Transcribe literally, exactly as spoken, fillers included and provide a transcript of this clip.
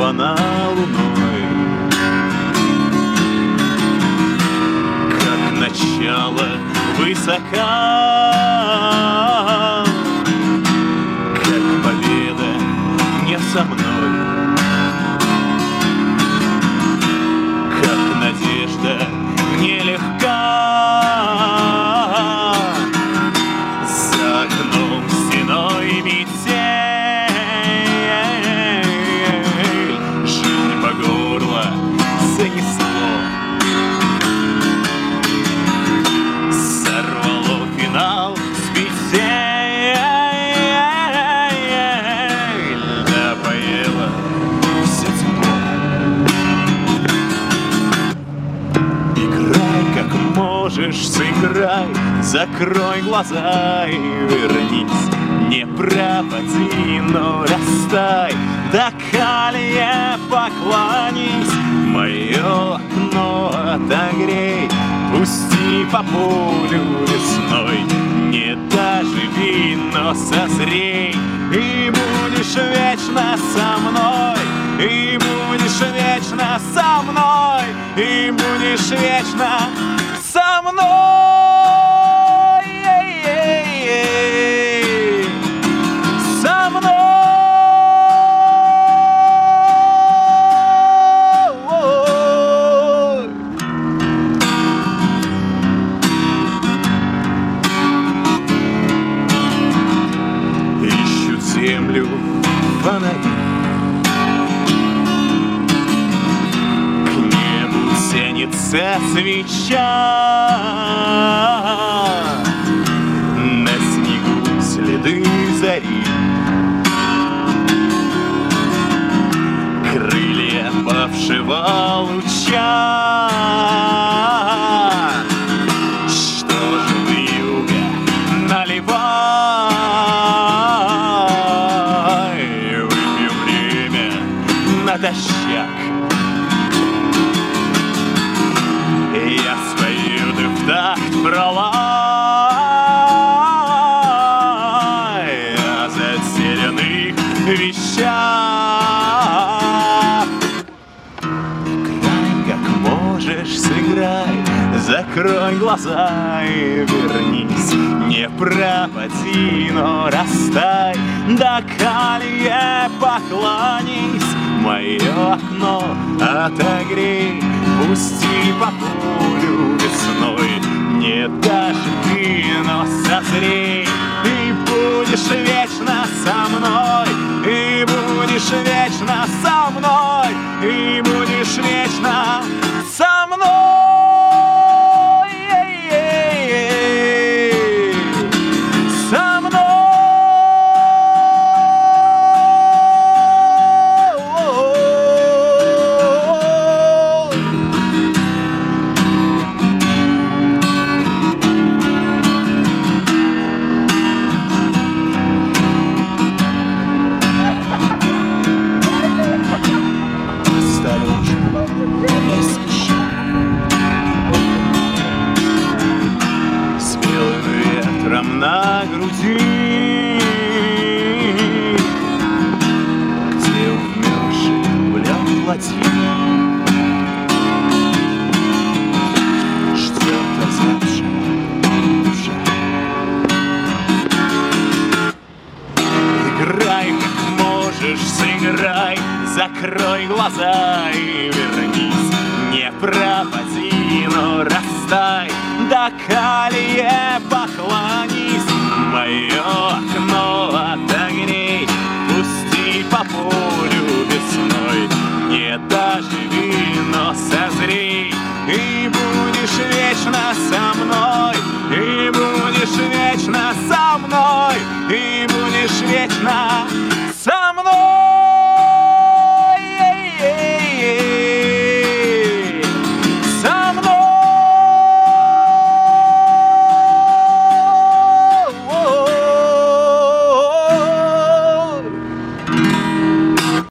названа луной, как начало высока, как победа не со мной, как надежда нелегка. За окном стеной метель, жизнь по горло занесло, сорвало финал с петель, напоело все тепло. Играй, как можешь, сыграй, закрой глаза и вернись. Не пропади, но растай, до калье поклонись. Мое окно отогрей, пусти по полю весной. Не доживи, но созрей, и будешь вечно со мной, и будешь вечно со мной, и будешь вечно со мной. Со мной. Ищут землю фонари, к небу тянется свеча, на снегу следы зари, крылья павшего луча. Что же вьюга, наливай, выпьем время натощак. Я спою, ты в такт пролай о затерянных вещах. Играй, как можешь, сыграй, закрой глаза и вернись. Не пропади, но растай, до калье поклонись. Мое окно отогрей, пусти по полю весной. Не доживи, но созрей, и будешь вечно со мной, и будешь вечно со мной, и будешь вечно со мной. Со мной. На груди, где умерший гулял плотина, ждет озябшая душа. Играй, как можешь, сыграй, закрой глаза и вернись. Не пропади, но растай, до калье поклонись. Мое окно отогрей, пусти по полю весной. Не доживи, но созрей, и будешь вечно со мной, и будешь вечно со мной, и будешь вечно